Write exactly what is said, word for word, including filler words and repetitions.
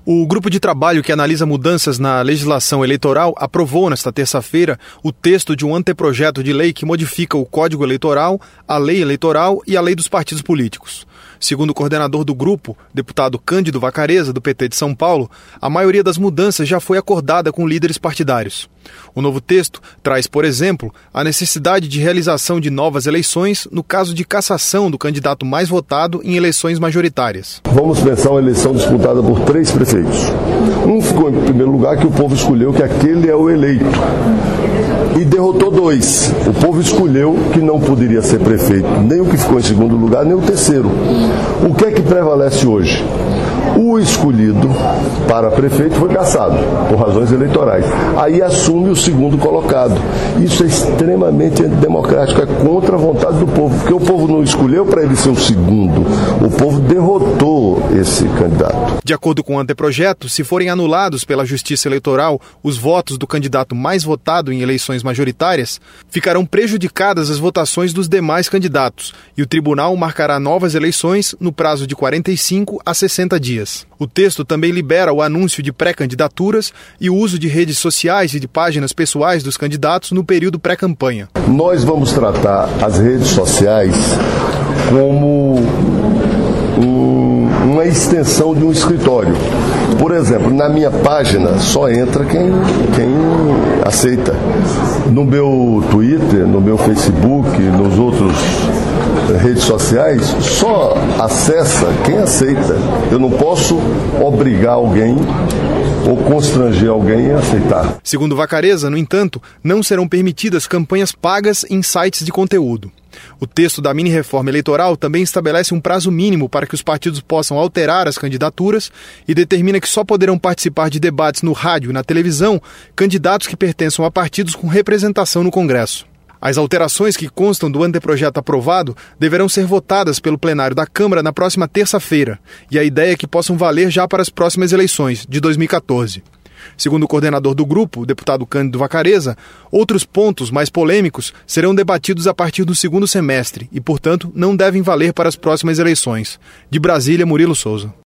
O grupo de trabalho que analisa mudanças na legislação eleitoral aprovou nesta terça-feira o texto de um anteprojeto de lei que modifica o Código Eleitoral, a Lei Eleitoral e a Lei dos Partidos Políticos. Segundo o coordenador do grupo, deputado Cândido Vacareza, do P T de São Paulo, a maioria das mudanças já foi acordada com líderes partidários. O novo texto traz, por exemplo, a necessidade de realização de novas eleições no caso de cassação do candidato mais votado em eleições majoritárias. Vamos pensar uma eleição disputada por três prefeitos. Um ficou em primeiro lugar, que o povo escolheu que aquele é o eleito. E derrotou dois. O povo escolheu que não poderia ser prefeito, nem o que ficou em segundo lugar, nem o terceiro. O que é que prevalece hoje? O escolhido para prefeito foi cassado, por razões eleitorais. Aí assume o segundo colocado. Isso é extremamente antidemocrático, é contra a vontade do povo, porque o povo não escolheu para ele ser o segundo, o povo derrotou esse candidato. De acordo com o anteprojeto, se forem anulados pela Justiça Eleitoral os votos do candidato mais votado em eleições majoritárias, ficarão prejudicadas as votações dos demais candidatos e o tribunal marcará novas eleições no prazo de quarenta e cinco a sessenta dias. O texto também libera o anúncio de pré-candidaturas e o uso de redes sociais e de páginas pessoais dos candidatos no período pré-campanha. Nós vamos tratar as redes sociais como um, uma extensão de um escritório. Por exemplo, na minha página só entra quem, quem aceita. No meu Twitter, no meu Facebook, nos outros redes sociais, só acessa quem aceita. Eu não posso obrigar alguém ou constranger alguém a aceitar. Segundo Vacareza, no entanto, não serão permitidas campanhas pagas em sites de conteúdo. O texto da mini-reforma eleitoral também estabelece um prazo mínimo para que os partidos possam alterar as candidaturas e determina que só poderão participar de debates no rádio e na televisão candidatos que pertençam a partidos com representação no Congresso. As alterações que constam do anteprojeto aprovado deverão ser votadas pelo plenário da Câmara na próxima terça-feira, e a ideia é que possam valer já para as próximas eleições, de dois mil e quatorze. Segundo o coordenador do grupo, o deputado Cândido Vacareza, outros pontos mais polêmicos serão debatidos a partir do segundo semestre e, portanto, não devem valer para as próximas eleições. De Brasília, Murilo Souza.